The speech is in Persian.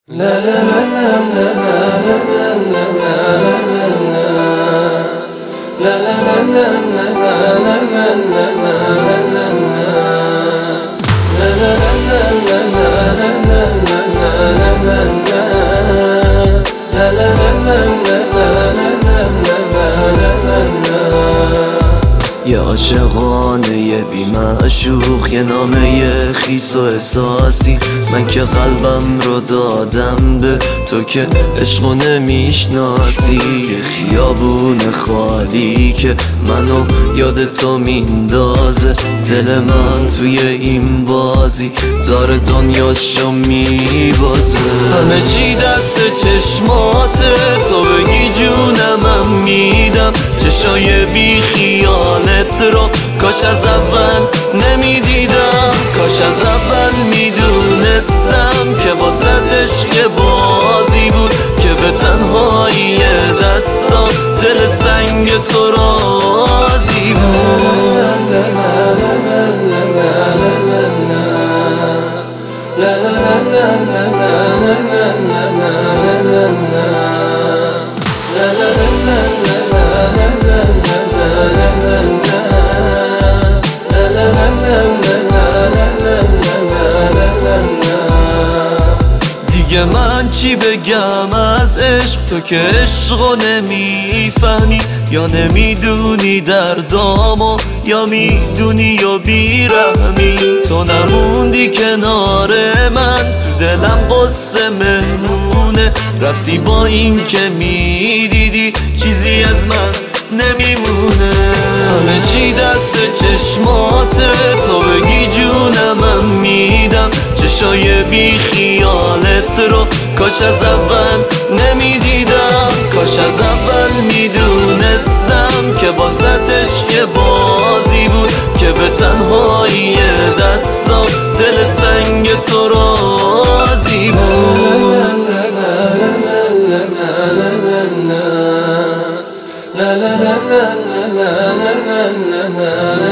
یه عاشقانه یه بی معشوق، یه نامه خیس و احساسی. من که قلبم رو دادم به تو که عشقو نمیشناسی. یه خیابون خالی که منو یاد تو میندازه. دل من توی این بازی داره دنیاشو میبازه. همه چی دست چشماته، تو بگی جونمم میدم. چشای بی خیالت رو کاش از اول نمیدیدم. کاش از اول میدونستم که واسه عشق بازی بود، که به تنهایی دستا دل سنگ تو راضی بود. دیگه من چی بگم از عشق، تو که عشقو نمیفهمی. یا نمیدونی دردامو، یا میدونی یا بیرحمی. تو نموندی کنار من، تو دلم قصه مهمونه. رفتی با این که میدیدی چیزی از من نمیمونه. همه چی دست چشماته، تو بگی جونمم میدم. چشای بی خیالت رو کاش از اول نمیدیدم. کاش از اول میدونستم که واسه عشق بازی بود، که به تنهایی دستا دل سنگ تو راضی بود. la la la la la la la la la la